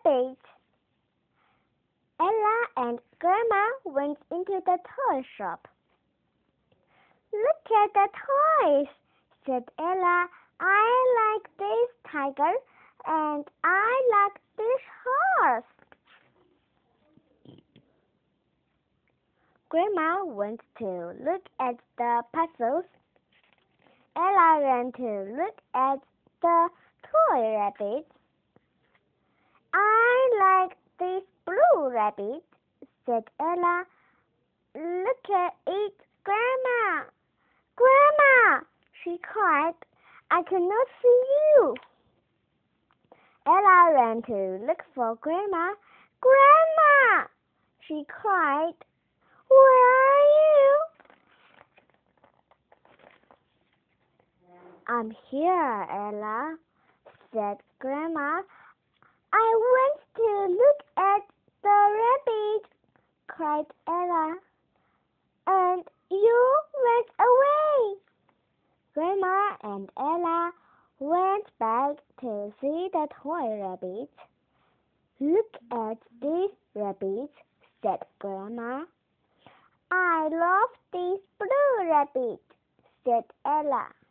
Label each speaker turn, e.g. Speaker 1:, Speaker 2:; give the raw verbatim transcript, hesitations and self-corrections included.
Speaker 1: rabbit. Ella and Grandma went into the toy shop. Look at the toys, said Ella. I like this tiger and I like this horse. Grandma went to look at the puzzles. Ella ran to look at the toy rabbit. I like this blue rabbit, said Ella. Look at it, Grandma. Grandma, she cried. I cannot see you. Ella ran to look for Grandma. Grandma, she cried. Where are you? I'm here, Ella, said Grandma. I went to look at the rabbit, cried Ella. And you went away. Grandma and Ella went back to see the toy rabbit. Look at this rabbit, said Grandma. I love this blue rabbit, said Ella.